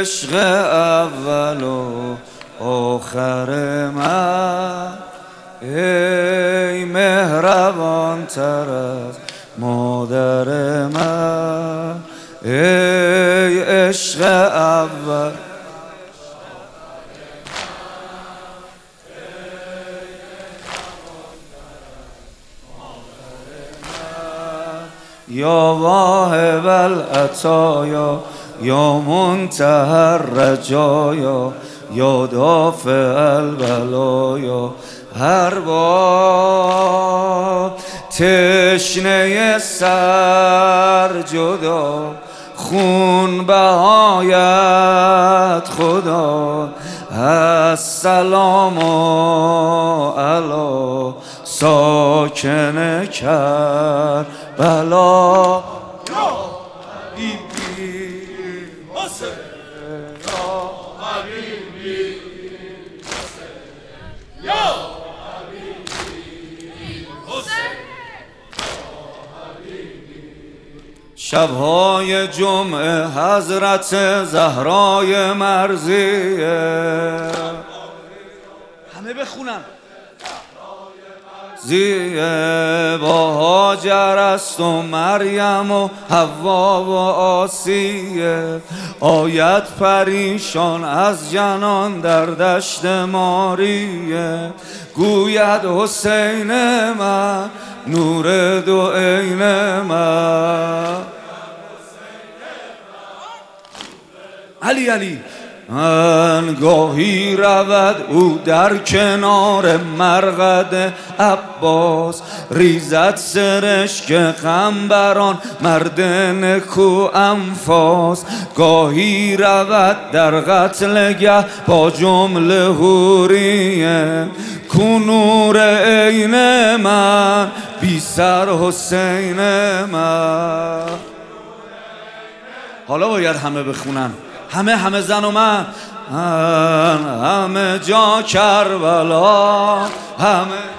عشق اول و آخر من، ای مهربان تر از مادر من، ای عشق اول یا واهب العطایا یا منتهی الرجایا یا دافع البلایا، هر بار تشنه سر جدا خون بهایت خدا، السلام علی ساکن کربلا. شبهای جمعه حضرت زهرای مرضیه، همه بخونن، زیه با هاجر است و مریم و حوا و آسیه، آید پریشان از جنان در دشت ماریه، گوید حسین من نور دو عین من، علی انگاهی رود او در کنار مرقد عباس، ریزد سرشک قنبران مرد نکو انفاس، گاهی رود در قتلگه با جمله حوریه، کو نور عین من بی سر حسین من. حالا باید همه بخونن، همه زن و من، همه جا کربلا، همه